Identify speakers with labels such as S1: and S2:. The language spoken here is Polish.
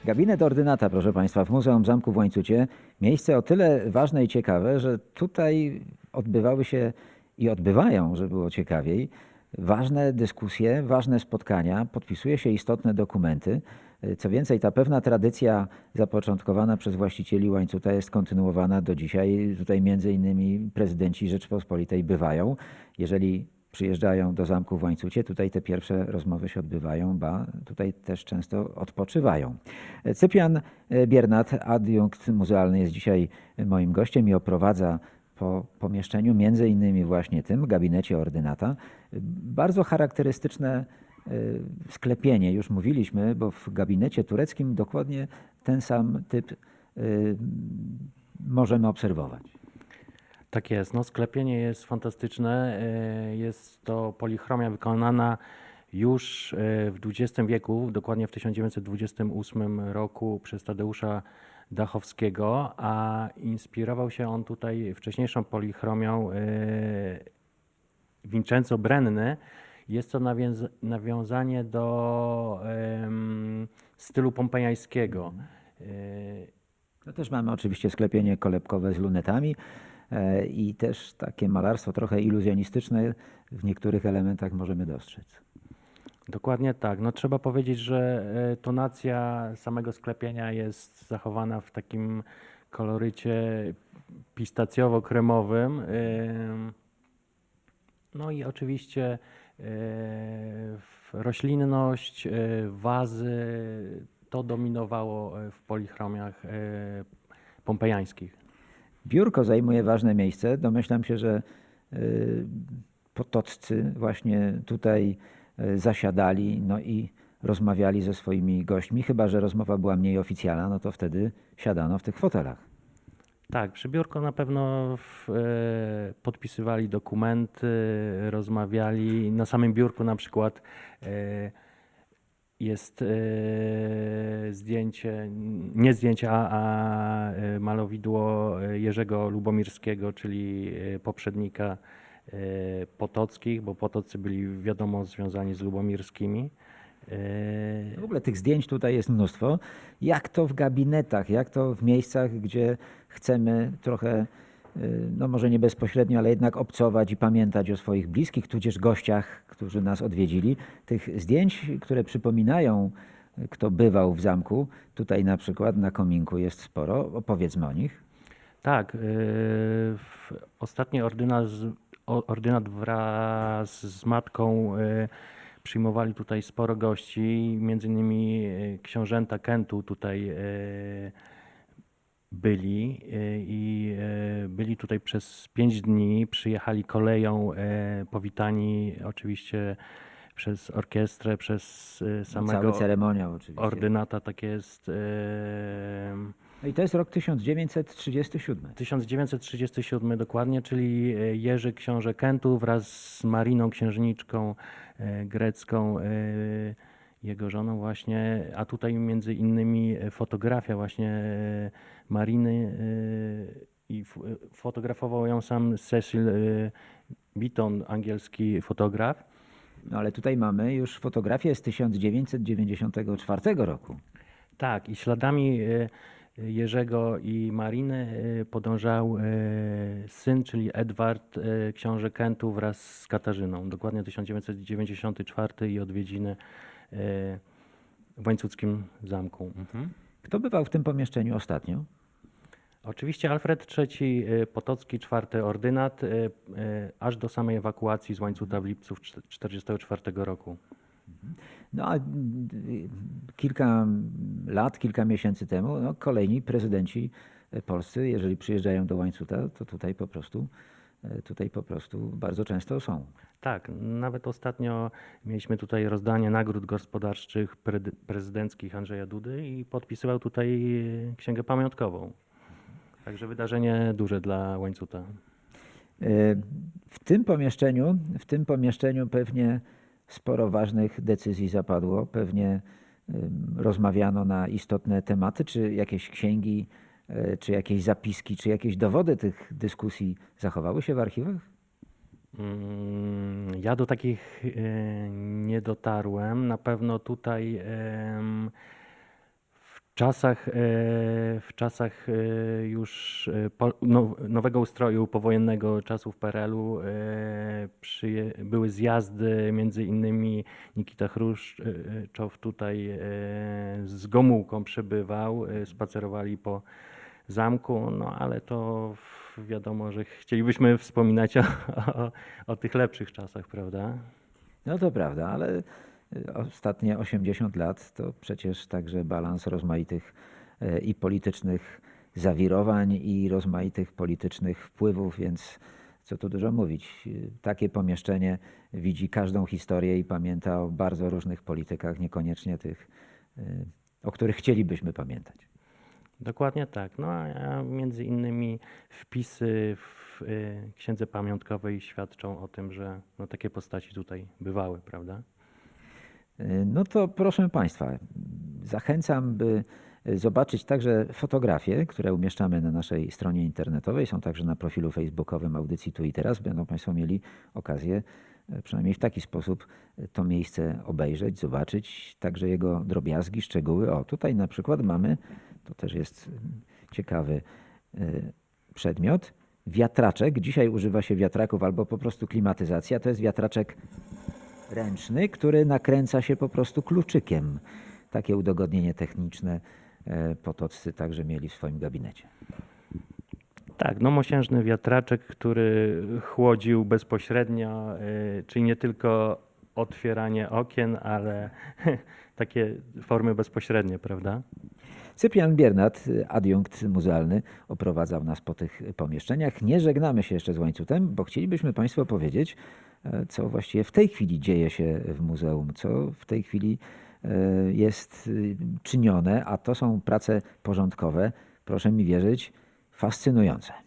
S1: Gabinet ordynata, proszę Państwa, w Muzeum Zamku w Łańcucie. Miejsce o tyle ważne i ciekawe, że tutaj odbywały się i odbywają, żeby było ciekawiej, ważne dyskusje, ważne spotkania, podpisuje się istotne dokumenty. Co więcej, ta pewna tradycja zapoczątkowana przez właścicieli Łańcuta jest kontynuowana do dzisiaj. Tutaj między innymi prezydenci Rzeczypospolitej bywają. Jeżeli przyjeżdżają do zamku w Łańcucie, tutaj te pierwsze rozmowy się odbywają, ba, tutaj też często odpoczywają. Cyprian Biernat, adiunkt muzealny, jest dzisiaj moim gościem i oprowadza po pomieszczeniu, między innymi właśnie tym, gabinecie ordynata. Bardzo charakterystyczne sklepienie, już mówiliśmy, bo w gabinecie tureckim dokładnie ten sam typ możemy obserwować.
S2: Tak jest, no sklepienie jest fantastyczne. Jest to polichromia wykonana już w XX wieku, dokładnie w 1928 roku przez Tadeusza Dachowskiego, a inspirował się on tutaj wcześniejszą polichromią Vincenzo Brenny. Jest to nawiązanie do stylu pompejańskiego.
S1: No też mamy oczywiście sklepienie kolebkowe z lunetami i też takie malarstwo trochę iluzjonistyczne w niektórych elementach możemy dostrzec.
S2: Dokładnie tak. No, trzeba powiedzieć, że tonacja samego sklepienia jest zachowana w takim kolorycie pistacjowo-kremowym. No i oczywiście roślinność, wazy, to dominowało w polichromiach pompejańskich.
S1: Biurko zajmuje ważne miejsce. Domyślam się, że potoccy właśnie tutaj zasiadali, no i rozmawiali ze swoimi gośćmi. Chyba że rozmowa była mniej oficjalna, no to wtedy siadano w tych fotelach.
S2: Tak, przy biurku na pewno podpisywali dokumenty, rozmawiali. Na samym biurku na przykład jest zdjęcie, nie zdjęcie, a malowidło Jerzego Lubomirskiego, czyli poprzednika Potockich, bo Potoccy byli wiadomo związani z Lubomirskimi.
S1: W ogóle tych zdjęć tutaj jest mnóstwo. Jak to w gabinetach, jak to w miejscach, gdzie chcemy trochę, no może nie bezpośrednio, ale jednak obcować i pamiętać o swoich bliskich, tudzież gościach, którzy nas odwiedzili. Tych zdjęć, które przypominają, kto bywał w zamku, tutaj na przykład na kominku jest sporo. Opowiedzmy o nich.
S2: Tak, ostatni ordynat wraz z matką przyjmowali tutaj sporo gości, między innymi książęta Kentu tutaj byli i byli tutaj przez 5 dni, przyjechali koleją, powitani oczywiście przez orkiestrę, przez
S1: Cały
S2: samego
S1: ceremoniał oczywiście.
S2: ordynata, tak jest.
S1: No i to jest rok 1937.
S2: 1937 dokładnie, czyli Jerzy książę Kentu wraz z Mariną księżniczką grecką, jego żoną właśnie, a tutaj między innymi fotografia właśnie Mariny i fotografował ją sam Cecil Beaton, angielski fotograf.
S1: No ale tutaj mamy już fotografię z 1994 roku.
S2: Tak, i śladami Jerzego i Mariny podążał syn, czyli Edward, książę Kentu wraz z Katarzyną. Dokładnie 1994 i odwiedziny w Łańcuckim Zamku.
S1: Kto bywał w tym pomieszczeniu ostatnio?
S2: Oczywiście Alfred III Potocki, czwarty ordynat, aż do samej ewakuacji z Łańcuta w lipcu 1944 roku.
S1: No a kilka lat, kilka miesięcy temu no, kolejni prezydenci polscy, jeżeli przyjeżdżają do Łańcuta, to tutaj po prostu bardzo często są.
S2: Tak, nawet ostatnio mieliśmy tutaj rozdanie nagród gospodarczych prezydenckich Andrzeja Dudy i podpisywał tutaj księgę pamiątkową. Także wydarzenie duże dla Łańcuta.
S1: W tym pomieszczeniu pewnie sporo ważnych decyzji zapadło, pewnie rozmawiano na istotne tematy, czy jakieś księgi, czy jakieś zapiski, czy jakieś dowody tych dyskusji zachowały się w archiwach?
S2: Ja do takich nie dotarłem. Na pewno tutaj w w czasach już nowego ustroju powojennego czasów PRL-u były zjazdy, między innymi Nikita Chruszczow tutaj z Gomułką przybywał, spacerowali po zamku, no ale to wiadomo, że chcielibyśmy wspominać o tych lepszych czasach, prawda?
S1: No to prawda, ale ostatnie 80 lat to przecież także balans rozmaitych i politycznych zawirowań, i rozmaitych politycznych wpływów, więc co tu dużo mówić. Takie pomieszczenie widzi każdą historię i pamięta o bardzo różnych politykach, niekoniecznie tych, o których chcielibyśmy pamiętać.
S2: Dokładnie tak. No a między innymi wpisy w księdze pamiątkowej świadczą o tym, że no, takie postaci tutaj bywały, prawda?
S1: No to proszę Państwa, zachęcam, by zobaczyć także fotografie, które umieszczamy na naszej stronie internetowej. Są także na profilu facebookowym Audycji Tu i Teraz. Będą Państwo mieli okazję przynajmniej w taki sposób to miejsce obejrzeć, zobaczyć także jego drobiazgi, szczegóły. O, tutaj na przykład mamy, to też jest ciekawy przedmiot, wiatraczek. Dzisiaj używa się wiatraków albo po prostu klimatyzacja. To jest wiatraczek ręczny, który nakręca się po prostu kluczykiem. Takie udogodnienie techniczne potoccy także mieli w swoim gabinecie.
S2: Tak, no mosiężny wiatraczek, który chłodził bezpośrednio, czyli nie tylko otwieranie okien, ale takie formy bezpośrednie, prawda?
S1: Cyprian Biernat, adiunkt muzealny, oprowadzał nas po tych pomieszczeniach. Nie żegnamy się jeszcze z łańcutem, bo chcielibyśmy Państwu powiedzieć, co właściwie w tej chwili dzieje się w muzeum, co w tej chwili jest czynione, a to są prace porządkowe, proszę mi wierzyć, fascynujące.